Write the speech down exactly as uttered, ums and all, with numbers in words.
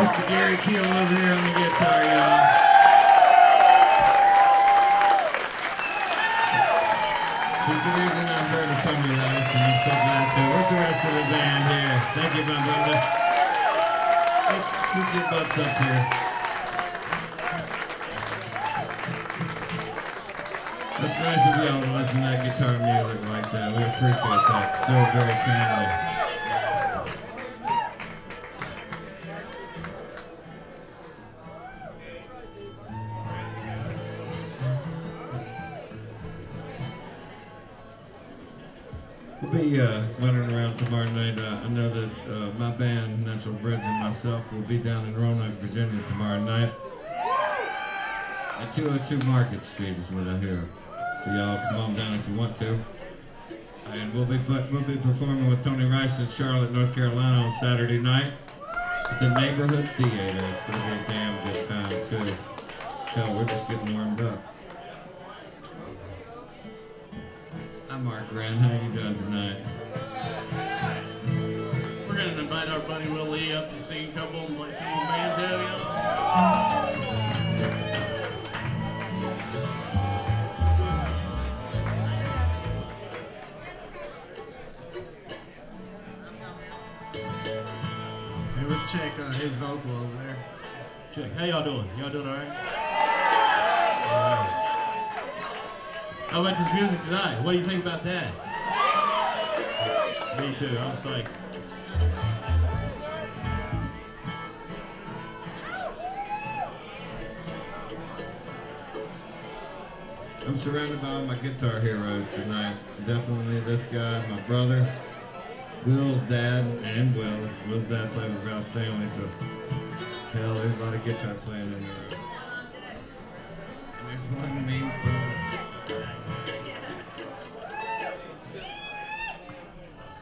Mister Gary Keel over here on the guitar, y'all. He's the reason I heard of Tony Rice, and I'm so glad to. Where's the rest of the band here? Thank you, my brother. Hey, put your butts up here. That's nice of y'all to listen to that guitar music like that. We appreciate that so very kindly. We'll be uh, wandering around tomorrow night. Uh, I know that uh, my band, Natural Bridge, and myself will be down in Roanoke, Virginia tomorrow night at two oh two Market Street is what I hear. So y'all come on down if you want to. And we'll be we'll be performing with Tony Rice in Charlotte, North Carolina on Saturday night at the Neighborhood Theater. It's going to be a damn good time too. Hell, we're just getting warmed up. I'm Mark Wren. How you doing tonight? We're going to invite our buddy Will Lee up to sing a couple and play some more banjo, y'all. Hey, let's check uh, his vocal over there. Check. How y'all doing? Y'all doing all right? All right. How about this music tonight? What do you think about that? Me too. I'm psyched. I'm surrounded by all my guitar heroes tonight. Definitely this guy, my brother, Will's dad, and Will. Will's dad played with Ralph Stanley, so hell, there's a lot of guitar playing in there. And there's one mean song.